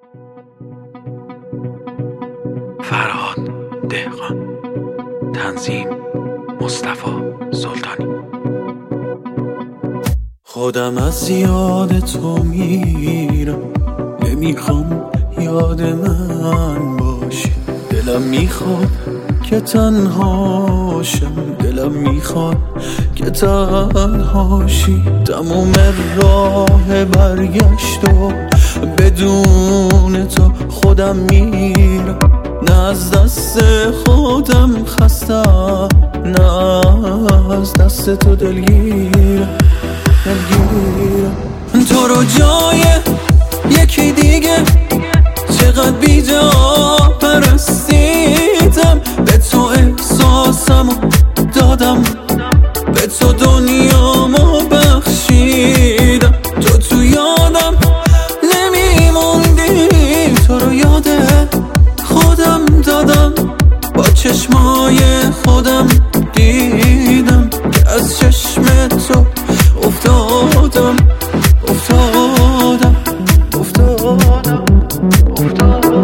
فرهاد دهقان. تنظیم مصطفی سلطانی. خودم از یاد تو میرم، نمیخوام یاد من باشی. دلم میخواد که تنهاشم، دلم میخواد که تنهاشی. تموم راه برگشت و بدون تو خودم میرم. نه از دست خودم خستم، نه از دست تو دلگیرم. تو رو جای یکی دیگه چقدر بیجا پرستیدم. به تو احساسمو دادم، به تو دنیامو بخشیدم. تو یادم نمیموندی، تو رو یاد خودم دادم. با چشمای خودم دیدم که از چشم تو افتادم افتادم افتادم افتادم.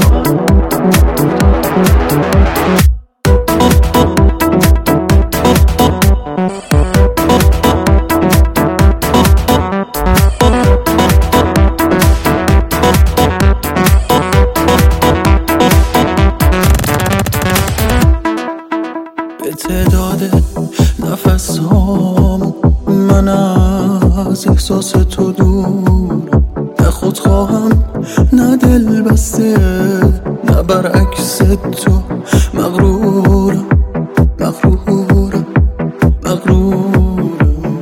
به تعداد نفس هامو من از احساس تو دورم. نه خودخواهم نه دل بسته، نه برعکس تو مغرورم مغرورم مغرورم.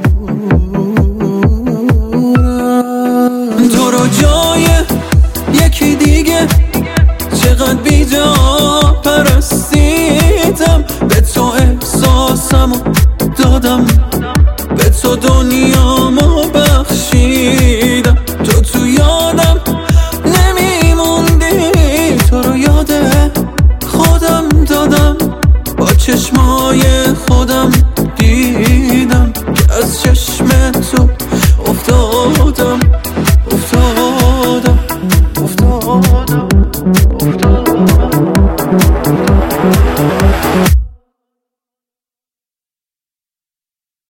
تو رو جای یکی دیگه چقدر بیجا پرستیدم. به تو احساسمو دادم، به تو دنیامو بخشیدم. تو یادم نمیموندی، تو رو یاد خودم دادم. با چشمای خودم